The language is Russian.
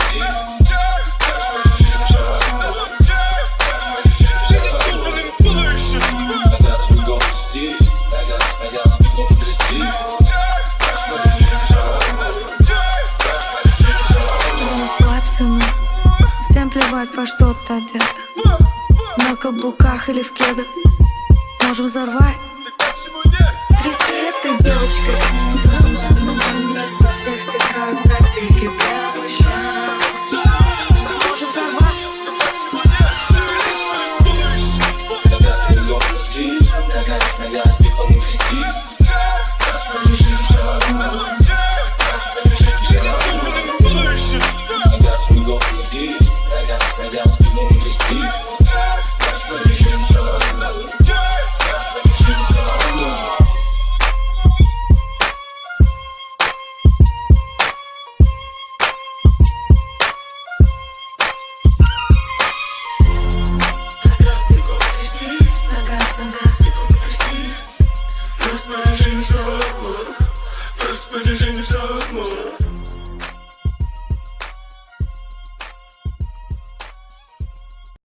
Всем плевать, во что ты одета, на каблуках или в кедах. Можем взорвать. Тряси этой девочкой. Со всех стекают копейки прямо. Можем взорвать. В распоряжении вся отмора.